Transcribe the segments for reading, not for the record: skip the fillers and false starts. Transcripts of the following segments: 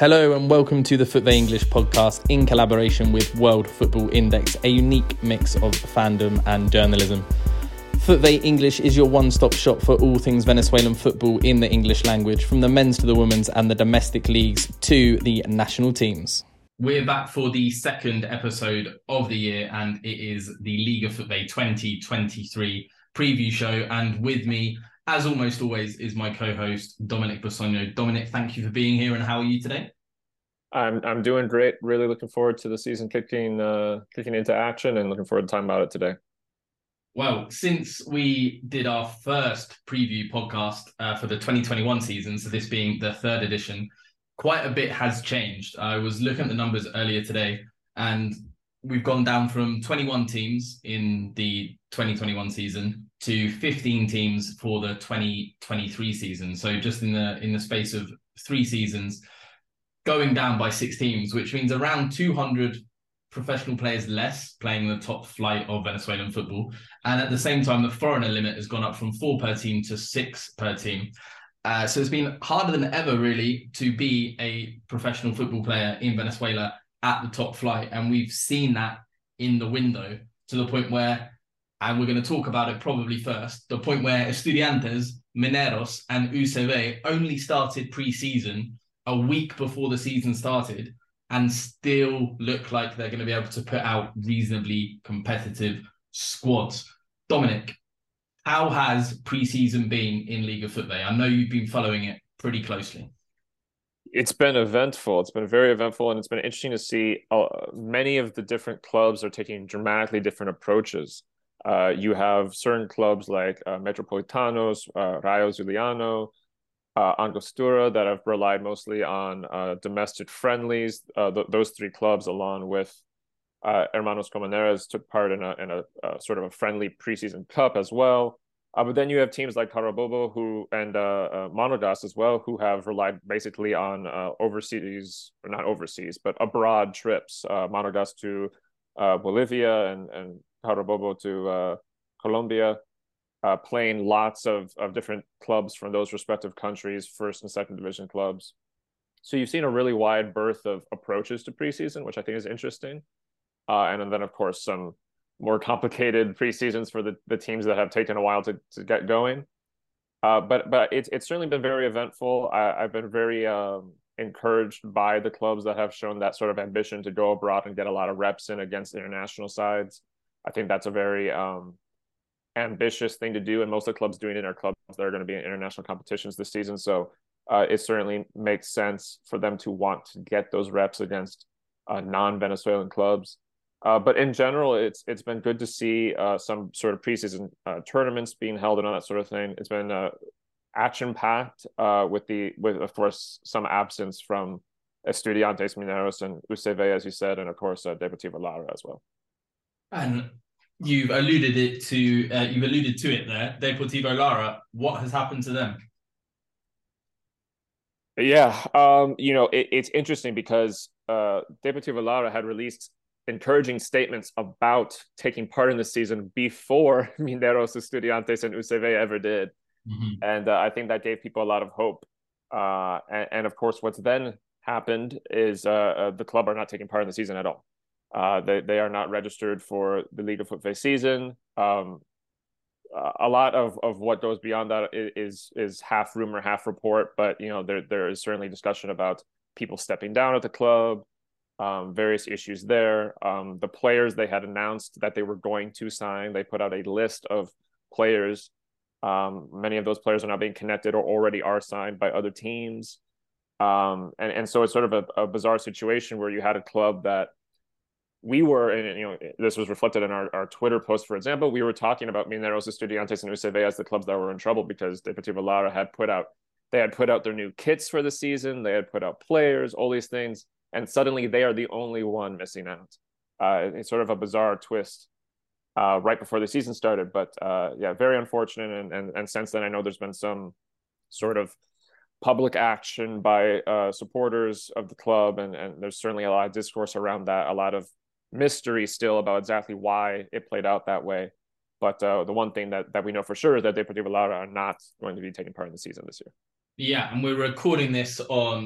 Hello and welcome to the FUTVE English podcast in collaboration with World Football Index, a unique mix of fandom and journalism. FUTVE English is your one-stop shop for all things Venezuelan football in the English language, from the men's to the women's and the domestic leagues to the national teams. We're back for the second episode of the year, and it is the Liga FUTVE 2023 preview show. And with me, as almost always, is my co-host, Dominic Basogno. Dominic, thank you for being here, and how are you today? I'm doing great. Really looking forward to the season kicking into action, and looking forward to talking about it today. Well, since we did our first preview podcast for the 2021 season, so this being the third edition, quite a bit has changed. I was looking at the numbers earlier today, and we've gone down from 21 teams in the 2021 season to 15 teams for the 2023 season. So just in the space of 3 seasons, going down by 6 teams, which means around 200 professional players less playing the top flight of Venezuelan football. And at the same time, the foreigner limit has gone up from 4 per team to 6 per team. So it's been harder than ever, really, to be a professional football player in Venezuela at the top flight. And we've seen that in the window to the point where, and we're going to talk about it probably first, the point where Estudiantes, Mineros and UCV only started pre-season a week before the season started and still look like they're going to be able to put out reasonably competitive squads. Dominic, how has pre-season been in Liga FUTVE? I know you've been following it pretty closely. It's been eventful. It's been very eventful, and it's been interesting to see many of the different clubs are taking dramatically different approaches. You have certain clubs like Metropolitanos, Rayo Zuliano, Angostura that have relied mostly on domestic friendlies. Those 3 clubs, along with Hermanos Comuneros, took part in a sort of a friendly preseason cup as well. But then you have teams like Carabobo and Monagas as well, who have relied basically on not overseas, but abroad trips. Monagas to Bolivia and Carabobo to Colombia. Playing lots of different clubs from those respective countries, first and second division clubs. So you've seen a really wide berth of approaches to preseason, which I think is interesting. And then, of course, some more complicated preseasons for the teams that have taken a while to get going. But it's certainly been very eventful. I've been very encouraged by the clubs that have shown that sort of ambition to go abroad and get a lot of reps in against international sides. I think that's a very ambitious thing to do, and most of the clubs doing it are clubs that are going to be in international competitions this season. So it certainly makes sense for them to want to get those reps against non-Venezuelan clubs. But in general, it's been good to see some sort of preseason tournaments being held and all that sort of thing. It's been action-packed with of course some absence from Estudiantes, Mineros, and UCV, as you said, and of course Deportivo Lara as well. And you've alluded to it there, Deportivo Lara. What has happened to them? Yeah, it's interesting because Deportivo Lara had released encouraging statements about taking part in the season before Mineros, Estudiantes, and UCV ever did. Mm-hmm. And I think that gave people a lot of hope. And of course, what's then happened is the club are not taking part in the season at all. They are not registered for the Liga FUTVE season. A lot of what goes beyond that is half rumor, half report. But there is certainly discussion about people stepping down at the club, various issues there. The players they had announced that they were going to sign, they put out a list of players. Many of those players are now being connected or already are signed by other teams. And so it's sort of a bizarre situation where you had a club that we were, and this was reflected in our Twitter post, for example. We were talking about Mineros, Estudiantes, and UCV as the clubs that were in trouble because Deportivo Lara had put out their new kits for the season. They had put out players, all these things, and suddenly they are the only one missing out. It's sort of a bizarre twist right before the season started, but yeah, very unfortunate. And since then, I know there's been some sort of public action by supporters of the club, and there's certainly a lot of discourse around that, a lot of mystery still about exactly why it played out that way. But the one thing that we know for sure is that Deportivo Lara are not going to be taking part in the season this year. Yeah, and we're recording this on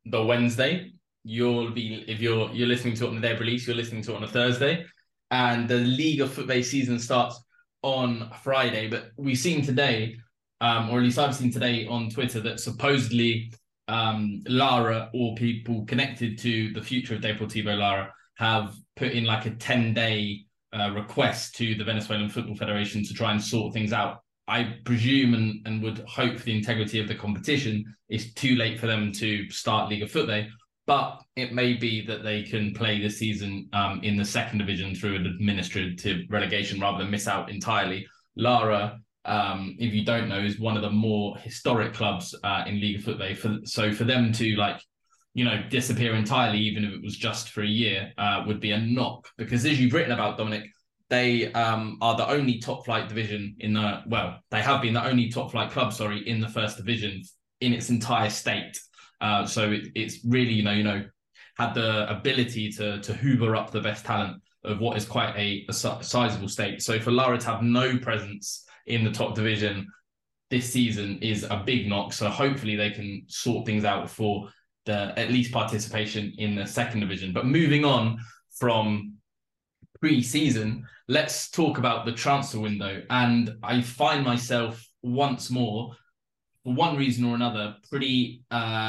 the Wednesday. If you're listening to it on the day of release, you're listening to it on a Thursday, and the Liga Football season starts on Friday. But we've seen today, or at least I've seen today on Twitter, that supposedly Lara or people connected to the future of Deportivo Lara have put in like a 10-day request to the Venezuelan Football Federation to try and sort things out. I presume and would hope for the integrity of the competition. It's too late for them to start Liga Football, but it may be that they can play this season in the second division through an administrative relegation rather than miss out entirely. Lara, if you don't know, is one of the more historic clubs in Liga Football. So for them to disappear entirely, even if it was just for a year, would be a knock. Because as you've written about, Dominic, they are the only top flight division they have been the only top flight club, in the first division in its entire state. So it's really, had the ability to hoover up the best talent of what is quite a sizable state. So for Lara to have no presence in the top division this season is a big knock. So hopefully they can sort things out for the at least participation in the second division. But moving on from pre-season, let's talk about the transfer window. And I find myself once more, for one reason or another, pretty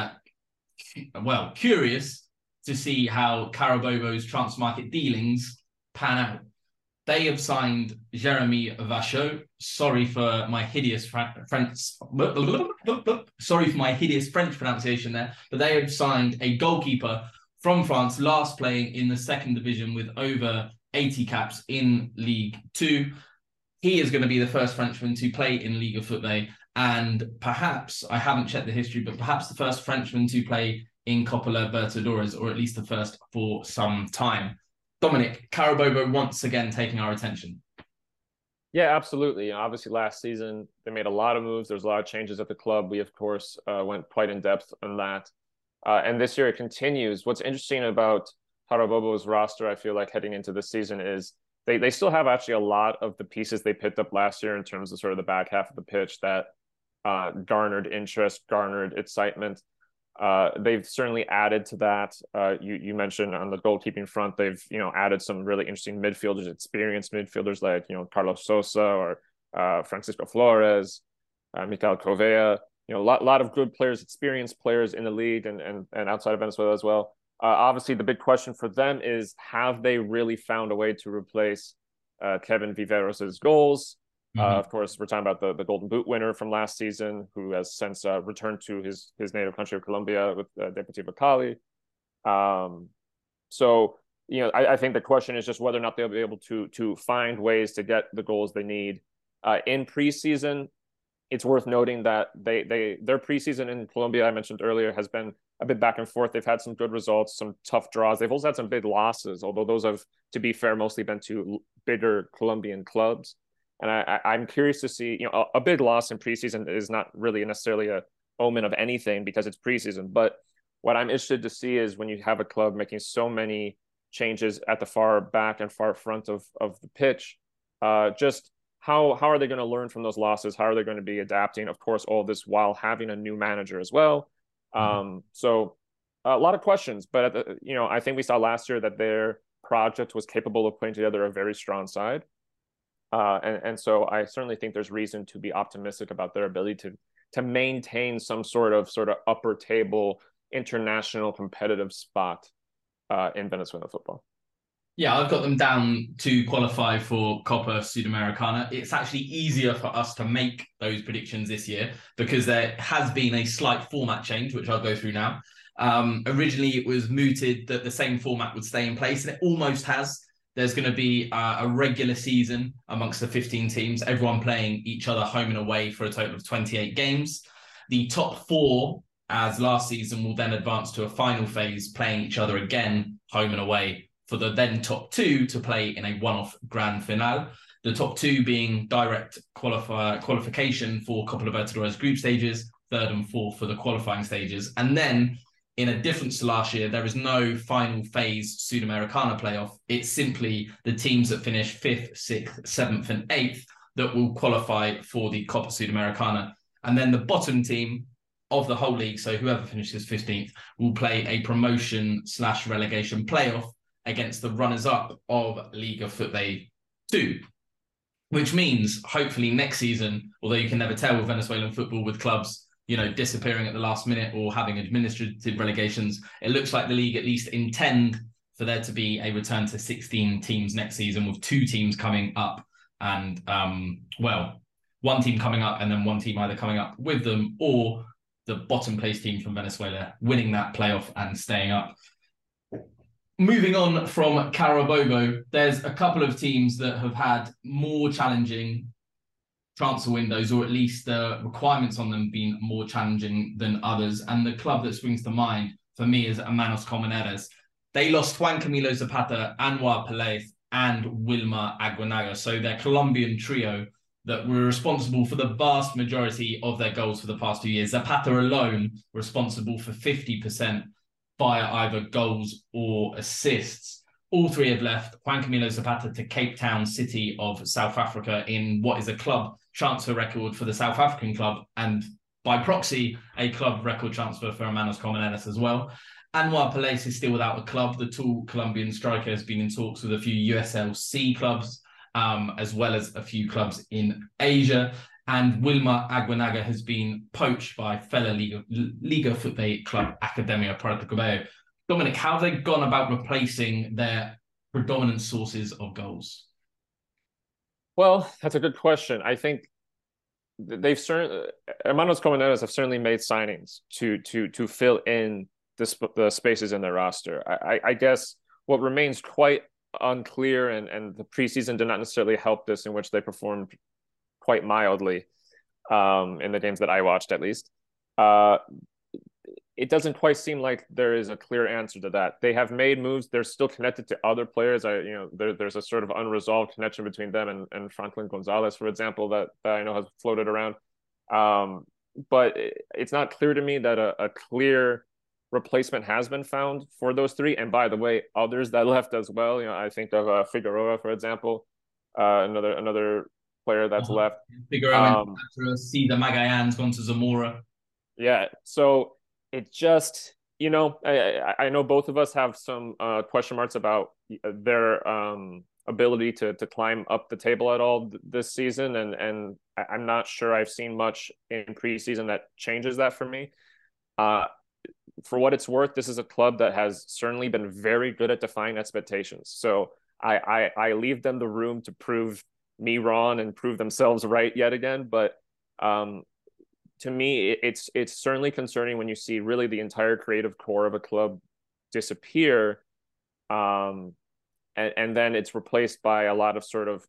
curious to see how Carabobo's transfer market dealings pan out. They have signed Jeremy Vachot. Sorry for my hideous French pronunciation there, but they have signed a goalkeeper from France, last playing in the second division with over 80 caps in Ligue 2. He is going to be the first Frenchman to play in Liga Football, and perhaps, I haven't checked the history, but perhaps the first Frenchman to play in Copa Libertadores, or at least the first for some time. Dominic, Carabobo once again taking our attention. Yeah, absolutely. Obviously, last season, they made a lot of moves. There's a lot of changes at the club. We, of course, went quite in depth on that. And this year it continues. What's interesting about Carabobo's roster, I feel like, heading into this season is they still have actually a lot of the pieces they picked up last year in terms of sort of the back half of the pitch that garnered interest, garnered excitement. They've certainly added to that. You mentioned on the goalkeeping front, they've added some really interesting midfielders, experienced midfielders like Carlos Sosa or Francisco Flores, Mikel Covea. A lot of good players, experienced players in the league and outside of Venezuela as well. Obviously, the big question for them is, have they really found a way to replace Kevin Viveros' goals? Of course, we're talking about the Golden Boot winner from last season, who has since returned to his native country of Colombia with Deportivo Cali. So, I think the question is just whether or not they'll be able to find ways to get the goals they need. In preseason, it's worth noting that their preseason in Colombia, I mentioned earlier, has been a bit back and forth. They've had some good results, some tough draws. They've also had some big losses, although those have, to be fair, mostly been to bigger Colombian clubs. And I'm curious to see, a big loss in preseason is not really necessarily a omen of anything because it's preseason. But what I'm interested to see is when you have a club making so many changes at the far back and far front of the pitch, just how are they going to learn from those losses? How are they going to be adapting? Of course, all this while having a new manager as well. So a lot of questions, but I think we saw last year that their project was capable of putting together a very strong side. And so I certainly think there's reason to be optimistic about their ability to maintain some sort of upper table international competitive spot in Venezuelan football. Yeah, I've got them down to qualify for Copa Sudamericana. It's actually easier for us to make those predictions this year because there has been a slight format change, which I'll go through now. Originally, it was mooted that the same format would stay in place, and it almost has. There's going to be a regular season amongst the 15 teams, everyone playing each other home and away for a total of 28 games. The top four, as last season, will then advance to a final phase, playing each other again home and away for the then top two to play in a one-off grand finale. The top two being direct qualification for Copa Libertadores group stages, third and fourth for the qualifying stages. And then, in a difference to last year, there is no final phase Sudamericana playoff. It's simply the teams that finish 5th, 6th, 7th, and 8th that will qualify for the Copa Sudamericana. And then the bottom team of the whole league, so whoever finishes 15th, will play a promotion/relegation playoff against the runners-up of Liga FUTVE 2. Which means, hopefully next season, although you can never tell with Venezuelan football with clubs, disappearing at the last minute or having administrative relegations, it looks like the league at least intend for there to be a return to 16 teams next season, with 2 teams coming up and, one team coming up and then one team either coming up with them or the bottom place team from Venezuela winning that playoff and staying up. Moving on from Carabobo, there's a couple of teams that have had more challenging transfer windows, or at least the requirements on them being more challenging than others. And the club that springs to mind for me is Hermanos Colmenares. They lost Juan Camilo Zapata, Anwar Pelaez, and Wilmer Aguinaga. So their Colombian trio that were responsible for the vast majority of their goals for the past 2 years. Zapata alone responsible for 50% via either goals or assists. All 3 have left. Juan Camilo Zapata to Cape Town City of South Africa in what is a club transfer record for the South African club, and by proxy, a club record transfer for Hermanos Colmenares as well. Anwar Pelaez is still without a club. The tall Colombian striker has been in talks with a few USLC clubs, as well as a few clubs in Asia. And Wilmer Aguinaga has been poached by fellow Liga FUTVE club Academia Puerto Cabello. Dominic, how have they gone about replacing their predominant sources of goals? Well, that's a good question. I think Hermanos Colmenares have certainly made signings to fill in the spaces in their roster. I guess what remains quite unclear, and the preseason did not necessarily help this, in which they performed quite mildly in the games that I watched, at least. It doesn't quite seem like there is a clear answer to that. They have made moves. They're still connected to other players. There's a sort of unresolved connection between them and Franklin Gonzalez, for example, that I know has floated around. But it's not clear to me that a clear replacement has been found for those 3. And by the way, others that left as well. I think of Figueroa, for example, another player that's left. Figueroa went to Cedar Magallanes, gone to Zamora. Yeah, so it just, I know both of us have some question marks about their ability to climb up the table at all this season, and I'm not sure I've seen much in preseason that changes that for me. For what it's worth, this is a club that has certainly been very good at defying expectations. So I leave them the room to prove me wrong and prove themselves right yet again. But to me, it's certainly concerning when you see really the entire creative core of a club disappear, and then it's replaced by a lot of sort of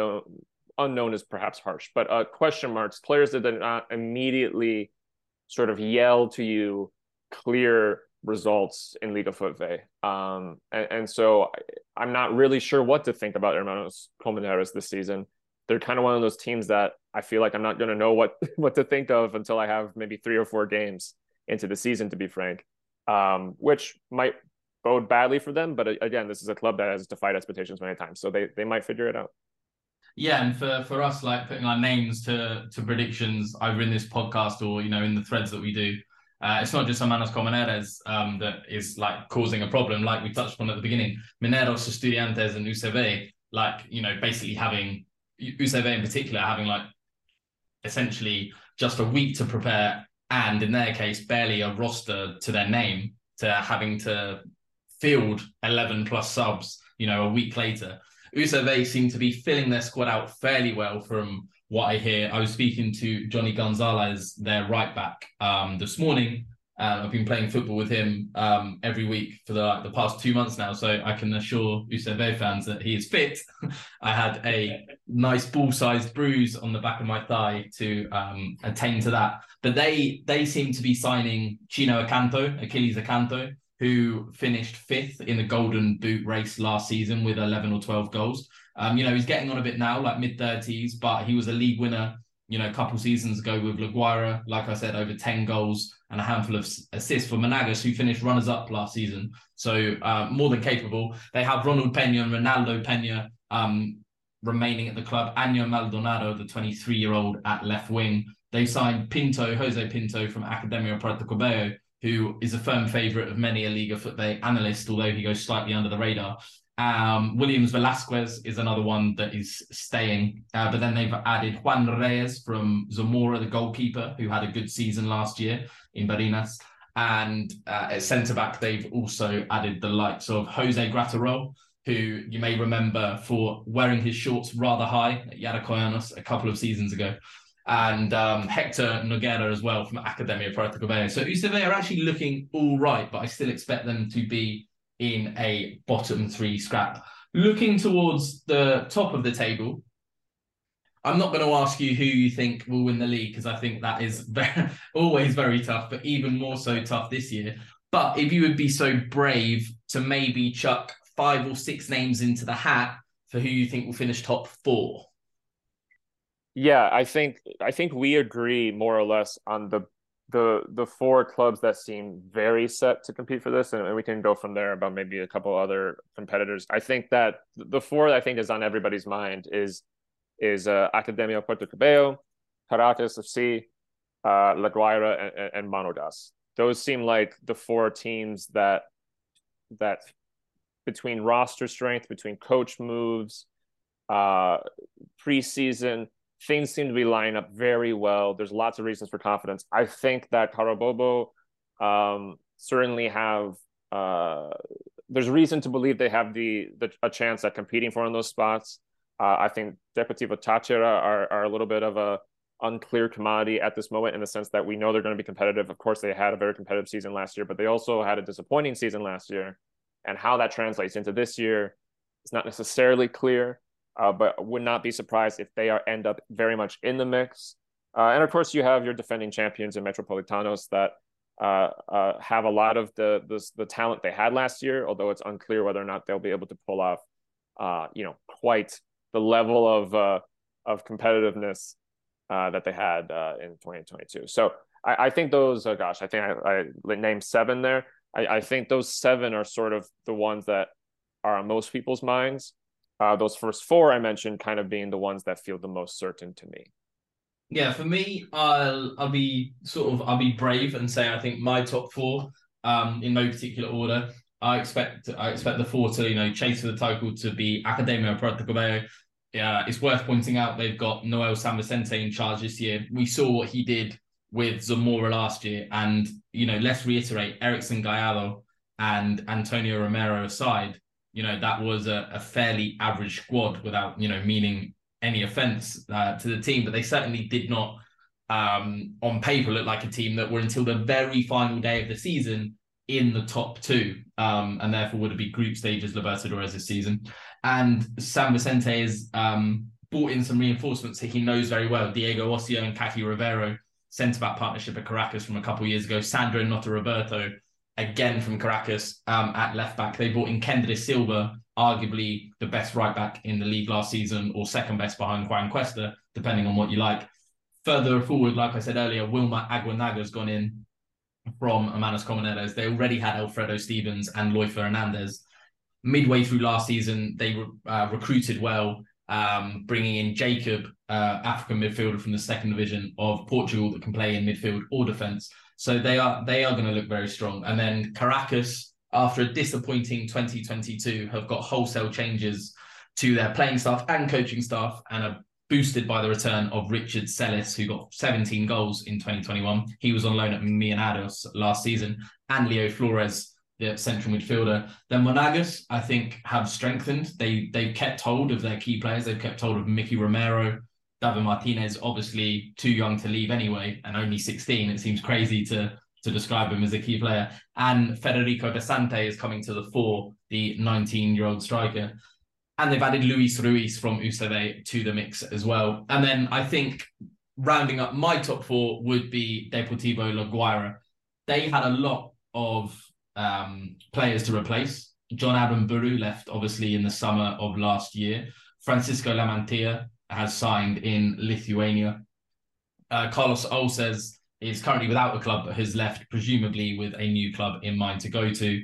unknown is perhaps harsh, but question marks, players that did not immediately sort of yell to you clear results in Liga FUTVE. And so I'm not really sure what to think about Hermanos Colmenares this season. They're kind of one of those teams that I feel like I'm not going to know what to think of until I have maybe 3 or 4 games into the season, to be frank, which might bode badly for them. But again, this is a club that has defied expectations many times, so they might figure it out. Yeah, and for us, like putting our names to predictions, either in this podcast or in the threads that we do, it's not just Hermanos Colmenares that is like causing a problem, like we touched on at the beginning. Mineros, Estudiantes, and UCV, basically having UCV in particular having like essentially just a week to prepare, and in their case, barely a roster to their name, to having to field 11 plus subs, a week later. UCV seem to be filling their squad out fairly well from what I hear. I was speaking to Johnny Gonzalez, their right back, this morning. I've been playing football with him every week for the past 2 months now, so I can assure UCV fans that he is fit. I had a nice ball-sized bruise on the back of my thigh to attain to that. But they seem to be signing Chino Achilles Acanto, who finished 5th in the Golden Boot race last season with 11 or 12 goals. He's getting on a bit now, like mid-30s, but he was a league winner, a couple seasons ago with La Guaira. Like I said, over 10 goals and a handful of assists for Monagas, who finished runners-up last season. So more than capable. They have Ronald Peña and Ronaldo Peña remaining at the club. Anya Maldonado, the 23-year-old at left wing. They signed Jose Pinto from Academia Puerto Cabello, who is a firm favourite of many a Liga Football analyst, although he goes slightly under the radar. Williams Velasquez is another one that is staying. But then they've added Juan Reyes from Zamora, the goalkeeper, who had a good season last year in Barinas. And at centre-back, they've also added the likes of Jose Graterol, who you may remember for wearing his shorts rather high at Yaracoyanos a couple of seasons ago. And Hector Noguera as well from Academia Puerto Cabello. So UCV are actually looking all right, but I still expect them to be in a bottom three scrap. Looking towards the top of the table, I'm not going to ask you who you think will win the league, because I think that is always very tough, but even more so tough this year. But if you would be so brave to maybe chuck 5 or 6 names into the hat for who you think will finish top 4. Yeah, I think we agree more or less on the 4 clubs that seem very set to compete for this, and we can go from there about maybe a couple other competitors. I think that the 4 that I think is on everybody's mind is Academia Puerto Cabello, Caracas FC, La Guaira, and Monagas. Those seem like the 4 teams that between roster strength, between coach moves, preseason, things seem to be lining up very well. There's lots of reasons for confidence. I think that Carabobo certainly have there's reason to believe they have a chance at competing for one of those spots. I think Deportivo Táchira are a little bit of a unclear commodity at this moment, in the sense that we know they're going to be competitive. Of course, they had a very competitive season last year, but they also had a disappointing season last year. And how that translates into this year is not necessarily clear, but would not be surprised if they end up very much in the mix. And of course, you have your defending champions in Metropolitanos that have a lot of the talent they had last year, although it's unclear whether or not they'll be able to pull off, quite the level of competitiveness that they had in 2022. So I think those, I think I named 7 there. I think those 7 are sort of the ones that are on most people's minds. Those first 4 I mentioned kind of being the ones that feel the most certain to me. Yeah, for me, I'll be brave and say I think my top 4, in no particular order. I expect the 4 to chase for the title to be Academia Puerto Cabello. It's worth pointing out they've got Noel San Vicente in charge this year. We saw what he did with Zamora last year, and let's reiterate, Erickson Gallardo and Antonio Romero aside, that was a fairly average squad without meaning any offense to the team, but they certainly did not on paper look like a team that were until the very final day of the season in the top 2, and therefore would be group stages Libertadores this season. And San Vicente has brought in some reinforcements that he knows very well. Diego Ossio and Kaki Rivero, centre-back partnership at Caracas from a couple of years ago. Sandro Nota Roberto, again from Caracas, at left-back. They brought in Kendry Silva, arguably the best right-back in the league last season, or second best behind Juan Cuesta, depending on what you like. Further forward, like I said earlier, Wilmer Aguinaga's gone in from Hermanos Comuneros. They already had Alfredo Stevens and Loifa Hernandez. Midway through last season, they recruited well, bringing in Jacob, African midfielder from the 2nd division of Portugal that can play in midfield or defence. So they are going to look very strong. And then Caracas, after a disappointing 2022, have got wholesale changes to their playing staff and coaching staff, and are boosted by the return of Richard Celis, who got 17 goals in 2021. He was on loan at Millonarios last season, and Leo Flores, the central midfielder. Then Monagas, I think, have strengthened. They've kept hold of their key players. They've kept hold of Mickey Romero, David Martinez, obviously too young to leave anyway, and only 16. It seems crazy to describe him as a key player. And Federico Besante is coming to the fore, the 19-year-old striker. And they've added Luis Ruiz from UCB to the mix as well. And then I think rounding up my top 4 would be Deportivo La Guaira. They had a lot of players to replace. John Adam Buru left obviously in the summer of last year. Francisco Lamantia has signed in Lithuania. Carlos Olses is currently without a club, but has left presumably with a new club in mind to go to.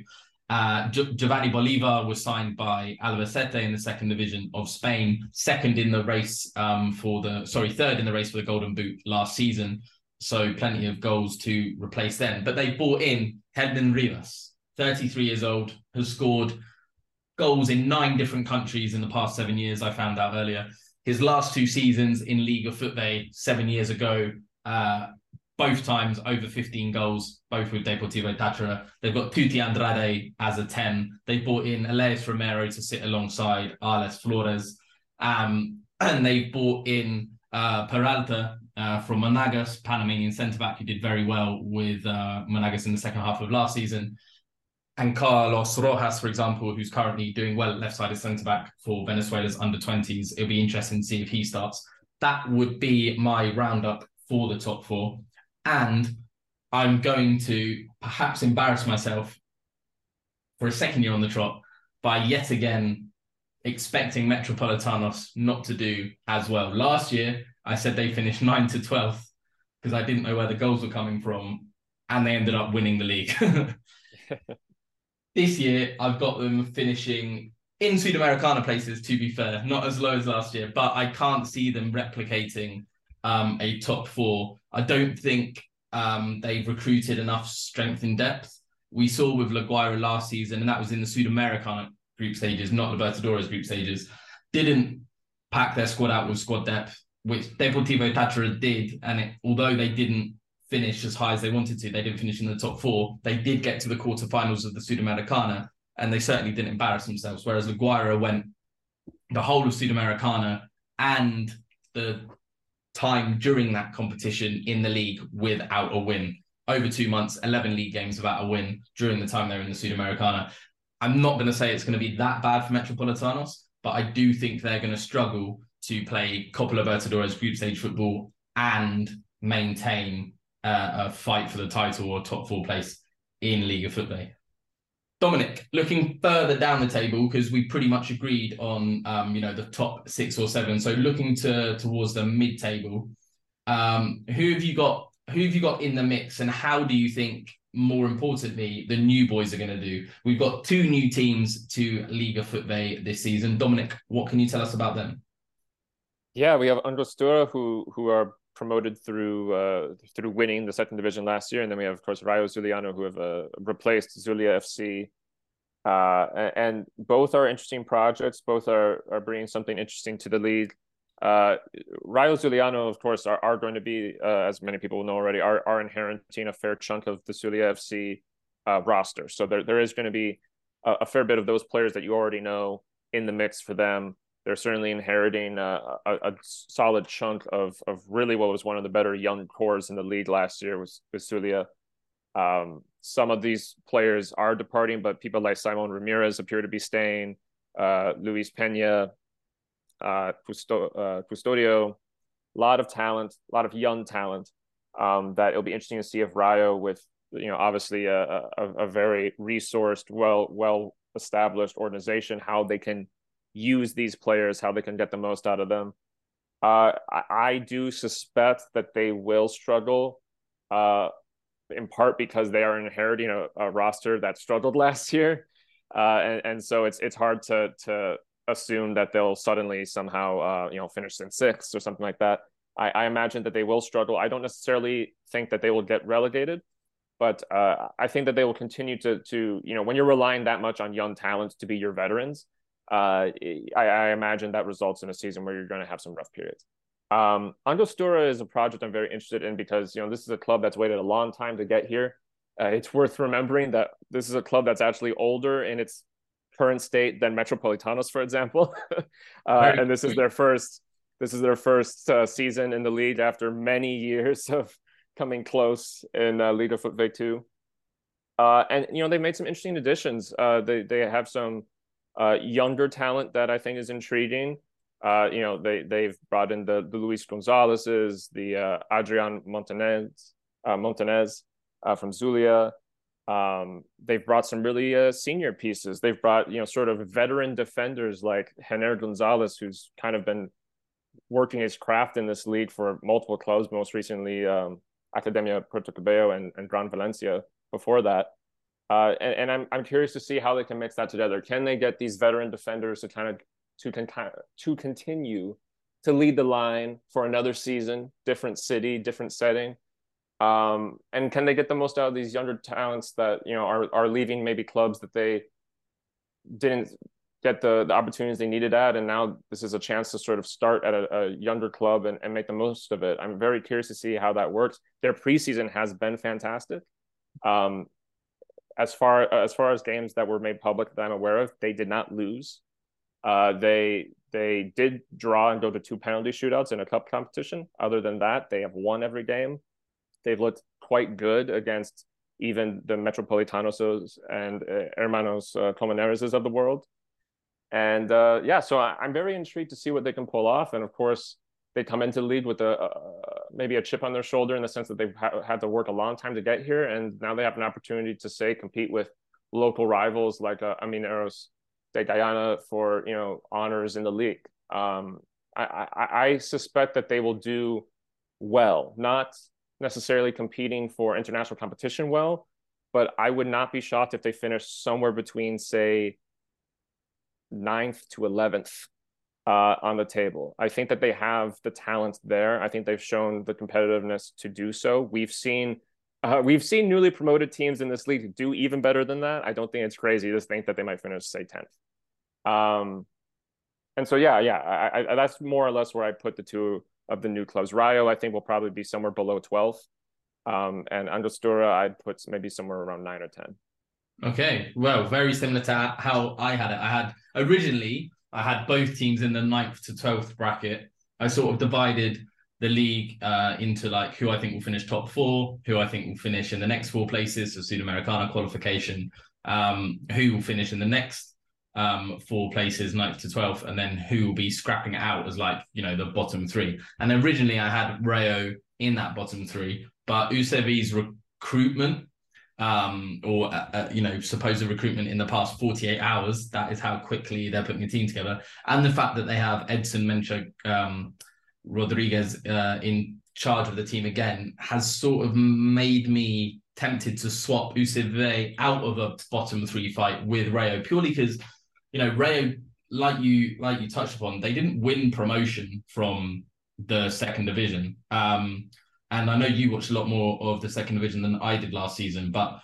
Giovanni Bolivar was signed by Albacete in the second division of Spain, third in the race for the Golden Boot last season. So plenty of goals to replace them. But they brought in Hernan Rivas, 33 years old, has scored goals in 9 different countries in the past 7 years, I found out earlier. His last 2 seasons in Liga Futbol 7 years ago, both times over 15 goals, both with Deportivo Tátira. They've got Tuti Andrade as a 10. They brought in Elias Romero to sit alongside Alex Flores. And they brought in Peralta from Monagas, Panamanian centre-back, who did very well with Monagas in the second half of last season. And Carlos Rojas, for example, who's currently doing well at left-sided centre-back for Venezuela's under-20s. It'll be interesting to see if he starts. That would be my roundup for the top 4. And I'm going to perhaps embarrass myself for a second year on the trot by yet again expecting Metropolitanos not to do as well. Last year, I said they finished 9th to 12th because I didn't know where the goals were coming from, and they ended up winning the league. This year, I've got them finishing in Sudamericana places, to be fair, not as low as last year, but I can't see them replicating a top 4. I don't think they've recruited enough strength in depth. We saw with La Guaira last season, and that was in the Sudamericana group stages, not Libertadores group stages, didn't pack their squad out with squad depth, which Deportivo Tátira did. And although they didn't finish as high as they wanted to, they didn't finish in the top 4. They did get to the quarterfinals of the Sudamericana, and they certainly didn't embarrass themselves. Whereas La Guaira went the whole of Sudamericana and the time during that competition in the league without a win. Over 2 months, 11 league games without a win during the time they were in the Sudamericana. I'm not going to say it's going to be that bad for Metropolitanos, but I do think they're going to struggle to play Copa Libertadores group stage football and maintain a fight for the title or top 4 place in Liga Futbol. Dominic, looking further down the table, because we pretty much agreed on the top 6 or 7. So looking towards the mid-table, who have you got in the mix, and how do you think, more importantly, the new boys are going to do? We've got 2 new teams to Liga Futbol this season. Dominic, what can you tell us about them? Yeah, we have Angostura who are promoted through winning the second division last year, and then we have, of course, Rayo Zuliano, who have replaced Zulia FC, and both are interesting projects. Both are bringing something interesting to the league. Rayo Zuliano, of course, are going to be, as many people know already, are inheriting a fair chunk of the Zulia FC roster. So there is going to be a fair bit of those players that you already know in the mix for them. They're certainly inheriting a solid chunk of really what was one of the better young cores in the league last year with Zulia. Some of these players are departing, but people like Simon Ramirez appear to be staying. Luis Pena, Custodio, a lot of talent, a lot of young talent that it'll be interesting to see if Rayo, with obviously a very resourced, well established organization, how they can use these players, how they can get the most out of them. I do suspect that they will struggle, in part because they are inheriting a roster that struggled last year, and so it's hard to assume that they'll suddenly somehow finish in 6th or something like that. I imagine that they will struggle. I don't necessarily think that they will get relegated, but I think that they will continue to when you're relying that much on young talent to be your veterans, I imagine that results in a season where you're going to have some rough periods. Angostura is a project I'm very interested in because this is a club that's waited a long time to get here. It's worth remembering that this is a club that's actually older in its current state than Metropolitanos, for example, and this is their first season in the league after many years of coming close in Liga Futbol 2. And they made some interesting additions. They have some younger talent that I think is intriguing. They've brought in the Luis Gonzalez's, the Adrian Montanez from Zulia. They've brought some really senior pieces. They've brought sort of veteran defenders like Henner Gonzalez, who's kind of been working his craft in this league for multiple clubs, most recently Academia Puerto Cabello and Gran Valencia before that. And I'm curious to see how they can mix that together. Can they get these veteran defenders to continue to lead the line for another season, different city, different setting? And can they get the most out of these younger talents that are leaving maybe clubs that they didn't get the opportunities they needed at, and now this is a chance to sort of start at a younger club and make the most of it. I'm very curious to see how that works. Their preseason has been fantastic. Um, as far as games that were made public that I'm aware of, they did not lose. They did draw and go to 2 penalty shootouts in a cup competition. Other than that, they have won every game. They've looked quite good against even the Metropolitanos and Hermanos Colmenares of the world. And yeah, so I'm very intrigued to see what they can pull off. And of course, they come into the league with maybe a chip on their shoulder in the sense that they've had to work a long time to get here, and now they have an opportunity to say compete with local rivals like Mineros de Guyana for honors in the league. I suspect that they will do well, not necessarily competing for international competition well, but I would not be shocked if they finish somewhere between, say, 9th to 11th on the table. I think that they have the talent there. I think they've shown the competitiveness to do so. We've seen newly promoted teams in this league do even better than that. I don't think it's crazy to think that they might finish, say, 10th. And so I that's more or less where I put the two of the new clubs. Rayo, I think, will probably be somewhere below 12th. And Angostura, I'd put maybe somewhere around 9 or 10. Okay, well, very similar to how I had it. Originally, I had both teams in the 9th to 12th bracket. I sort of divided the league into like who I think will finish top 4, who I think will finish in the next 4 places, so Sudamericana qualification, who will finish in the next 4 places, 9th to 12th, and then who will be scrapping it out as like, the bottom 3. And originally I had Rayo in that bottom 3, but Eusebi's recruitment supposed recruitment in the past 48 hours. That is how quickly they're putting a team together. And the fact that they have Edson Mencha Rodriguez in charge of the team again has sort of made me tempted to swap UCV out of a bottom 3 fight with Rayo, purely because, Rayo, like you touched upon, they didn't win promotion from the second division. And I know you watched a lot more of the second division than I did last season, but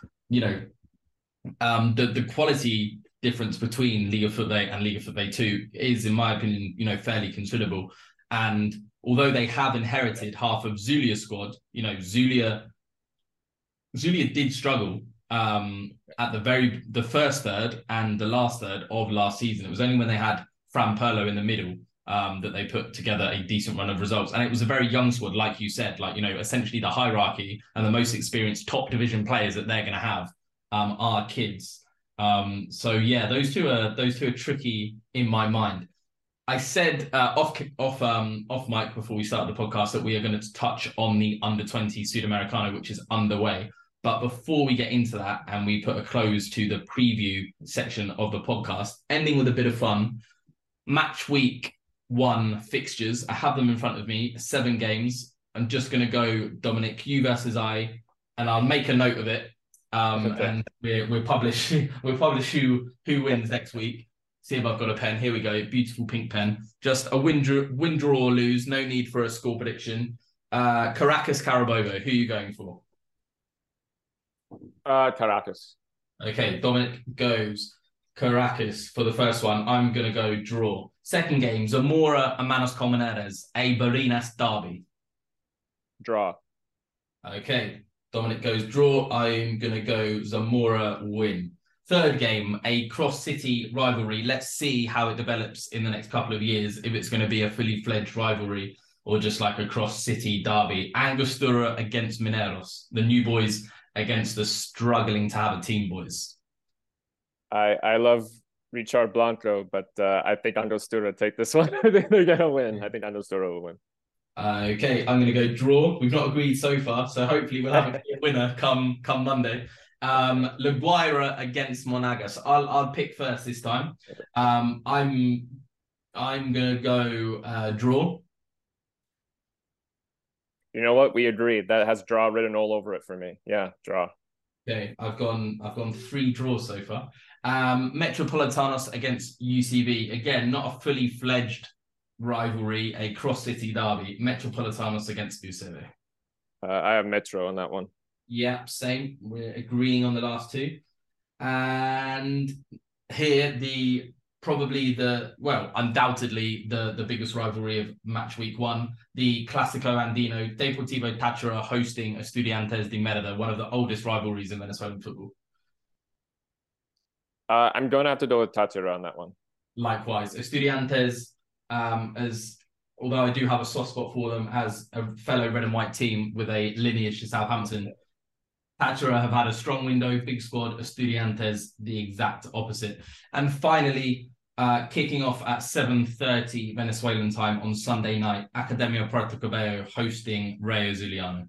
the quality difference between Liga Futbol and Liga Futbol 2 is, in my opinion, fairly considerable. And although they have inherited half of Zulia's squad, Zulia did struggle at the first third and the last third of last season. It was only when they had Fran Perlo in the middle that they put together a decent run of results. And it was a very young squad, like you said, essentially the hierarchy and the most experienced top division players that they're going to have are kids. So yeah, those two are tricky in my mind. I said off mic before we started the podcast that we are going to touch on the under-20 Sudamericana, which is underway. But before we get into that and we put a close to the preview section of the podcast, ending with a bit of fun, match week 1 fixtures. I have them in front of me, 7 games. I'm just going to go, Dominic, you versus I, and I'll make a note of it. And we'll publish who wins next week. See if I've got a pen. Here we go. Beautiful pink pen. Just a win, draw or lose. No need for a score prediction. Caracas, Carabobo. Who are you going for? Caracas. Okay, Dominic goes Caracas for the first one. I'm going to go draw. Second game, Zamora and Manos Colmenares, a Barinas derby. Draw. Okay, Dominic goes draw. I'm going to go Zamora win. Third game, a cross-city rivalry. Let's see how it develops in the next couple of years, if it's going to be a fully fledged rivalry or just like a cross-city derby. Angostura against Mineros, the new boys against the struggling to have a team boys. I love Richard Blanco, but I think Angostura take this one. I think they're going to win. I think Angostura will win. Okay, I'm going to go draw. We've not agreed so far, so hopefully we'll have a clear winner come Monday. La Guaira against Monagas. I'll pick first this time. I'm going to go draw. You know what? We agreed. That has draw written all over it for me. Yeah, draw. Okay, I've gone three draws so far. Metropolitanos against UCB. Again, not a fully fledged rivalry, a cross-city derby. Metropolitanos against UCB. I have Metro on that one. Yeah, same. We're agreeing on the last two. And here undoubtedly the biggest rivalry of match week one, the Clásico Andino, Deportivo Táchira hosting Estudiantes de Mérida, one of the oldest rivalries in Venezuelan football. I'm going to have to go with Táchira on that one. Likewise, Estudiantes, as although I do have a soft spot for them as a fellow red and white team with a lineage to Southampton, Táchira have had a strong window, big squad. Estudiantes, the exact opposite. And finally, kicking off at 7:30 Venezuelan time on Sunday night, Academia Puerto Cabello hosting Rayo Zuliano.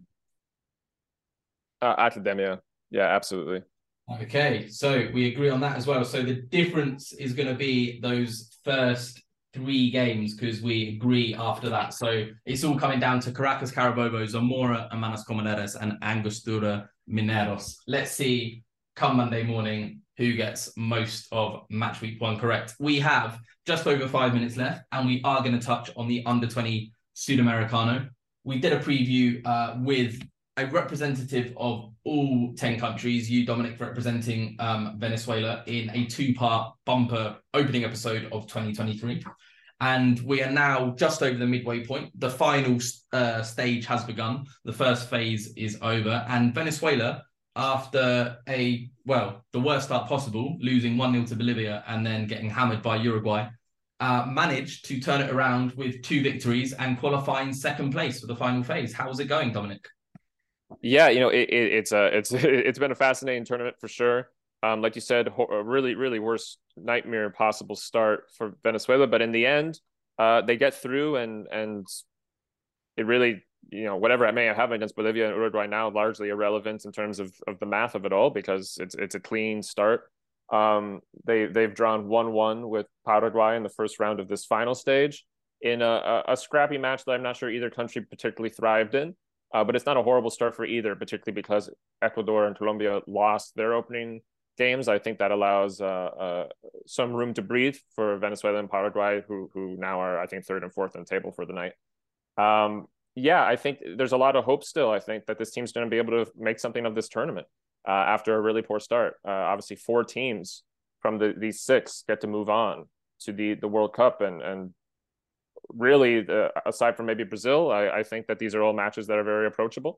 Academia. Yeah, absolutely. Okay, so we agree on that as well. So the difference is going to be those first three games because we agree after that. So it's all coming down to Caracas Carabobo, Zamora and Manos Comuneros and Angostura Mineros. Let's see come Monday morning who gets most of match week one correct. We have just over 5 minutes left and we are going to touch on the under-20 Sudamericano. We did a preview with a representative of all 10 countries, you, Dominic, representing Venezuela in a two-part bumper opening episode of 2023. And we are now just over the midway point. The final stage has begun. The first phase is over. And Venezuela, after the worst start possible, losing 1-0 to Bolivia and then getting hammered by Uruguay, managed to turn it around with 2 victories and qualifying second place for the final phase. How's it going, Dominic? Yeah, it's been a fascinating tournament for sure. Like you said, a really, really worst nightmare possible start for Venezuela, but in the end, they get through, and it really, whatever I may have against Bolivia and Uruguay now, largely irrelevant in terms of the math of it all because it's a clean start. They've drawn 1-1 with Paraguay in the first round of this final stage in a scrappy match that I'm not sure either country particularly thrived in. But it's not a horrible start for either, particularly because Ecuador and Colombia lost their opening games. I think that allows some room to breathe for Venezuela and Paraguay, who now are, I think, third and fourth on the table for the night. I think there's a lot of hope still. I think that this team's going to be able to make something of this tournament after a really poor start. Obviously, 4 teams from these 6 get to move on to the World Cup, and really, aside from maybe Brazil, I think that these are all matches that are very approachable.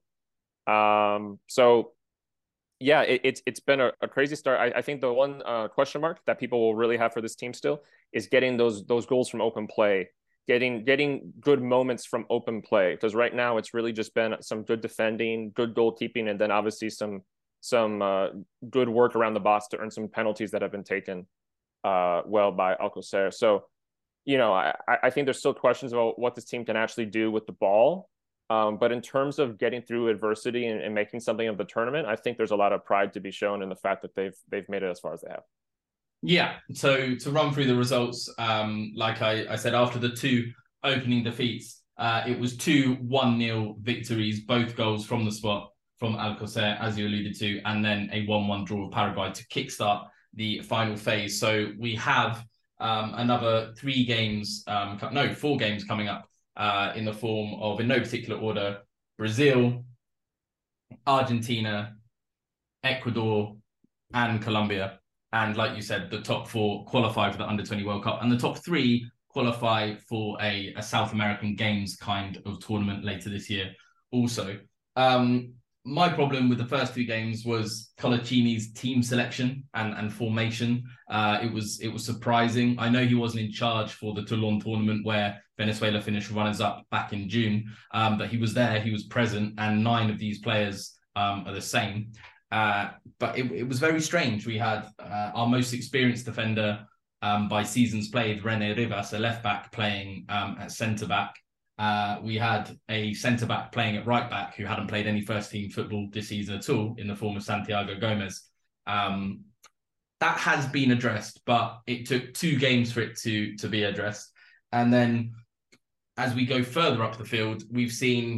It's been a crazy start. I think the one question mark that people will really have for this team still is getting those goals from open play, getting good moments from open play. Because right now it's really just been some good defending, good goalkeeping, and then obviously some good work around the box to earn some penalties that have been taken well by Alcocer. So, I think there's still questions about what this team can actually do with the ball. But in terms of getting through adversity and making something of the tournament, I think there's a lot of pride to be shown in the fact that they've made it as far as they have. Yeah. So to run through the results, like I said, after the 2 opening defeats, it was 2 1-0 victories, both goals from the spot from Alcocer, as you alluded to, and then a 1-1 draw with Paraguay to kickstart the final phase. So we have another 4 games coming up in the form of, in no particular order, Brazil, Argentina, Ecuador, and Colombia. And like you said, the top 4 qualify for the Under-20 World Cup, and the top 3 qualify for a South American Games kind of tournament later this year also. My problem with the first 2 games was Colaccini's team selection and formation. It was surprising. I know he wasn't in charge for the Toulon tournament where Venezuela finished runners-up back in June, but he was there, he was present, and 9 of these players are the same. But it was very strange. We had our most experienced defender by seasons played, René Rivas, a left-back, playing at centre-back. We had a centre-back playing at right-back who hadn't played any first-team football this season at all, in the form of Santiago Gomez. That has been addressed, but it took 2 games for it to be addressed. And then as we go further up the field, we've seen,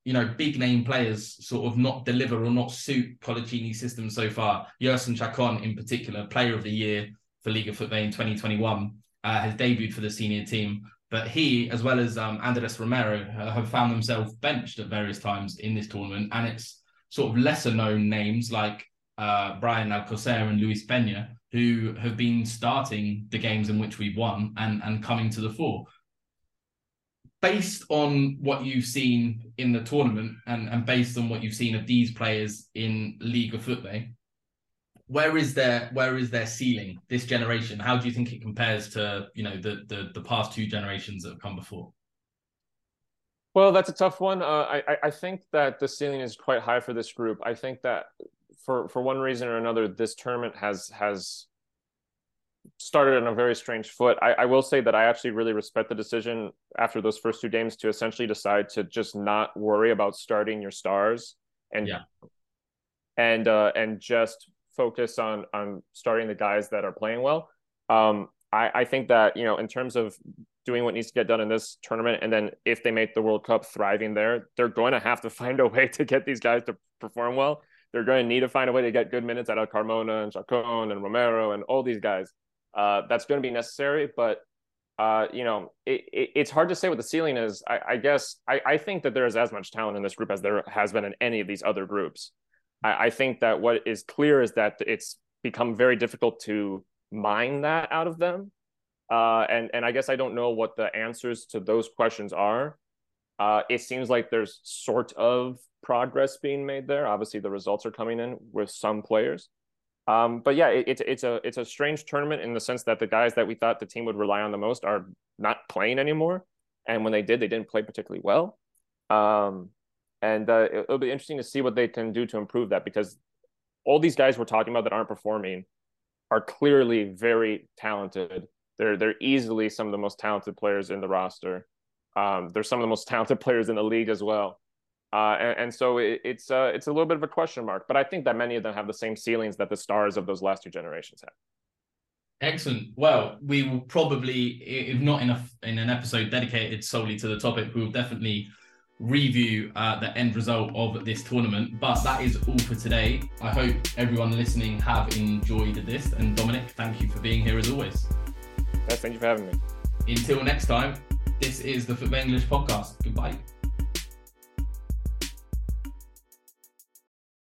big name players sort of not deliver or not suit Colaccini's system so far. Yerson Chacon, in particular, Player of the Year for Liga Football in 2021, has debuted for the senior team. But he, as well as Andres Romero, have found themselves benched at various times in this tournament. And it's sort of lesser known names like Brian Alcocer and Luis Peña, who have been starting the games in which we've won and coming to the fore. Based on what you've seen in the tournament and based on what you've seen of these players in Liga Football, where is their ceiling, this generation? How do you think it compares to the past two generations that have come before? Well, that's a tough one. I think that the ceiling is quite high for this group. I think that for one reason or another, this tournament has started on a very strange foot. I will say that I actually really respect the decision after those first two games to essentially decide to just not worry about starting your stars and just focus on starting the guys that are playing well. I think that, in terms of doing what needs to get done in this tournament, and then if they make the World Cup, thriving there, they're going to have to find a way to get these guys to perform well. They're going to need to find a way to get good minutes out of Carmona and Chacon and Romero and all these guys. That's going to be necessary, but it's hard to say what the ceiling is. I think that there is as much talent in this group as there has been in any of these other groups. I think that what is clear is that it's become very difficult to mine that out of them. And I guess I don't know what the answers to those questions are. It seems like there's sort of progress being made there. Obviously, the results are coming in with some players. But yeah, it's a strange tournament in the sense that the guys that we thought the team would rely on the most are not playing anymore. And when they did, they didn't play particularly well. And it'll be interesting to see what they can do to improve that, because all these guys we're talking about that aren't performing are clearly very talented. They're easily some of the most talented players in the roster. They're some of the most talented players in the league as well. And so it's a little bit of a question mark, but I think that many of them have the same ceilings that the stars of those last two generations have. Excellent. Well, we will probably, if not in an episode dedicated solely to the topic, we will definitely review the end result of this tournament. But that is all for today. I hope everyone listening have enjoyed this. And Dominic, thank you for being here as always. Yes, thank you for having me. Until next time, this is the Football English podcast. Goodbye.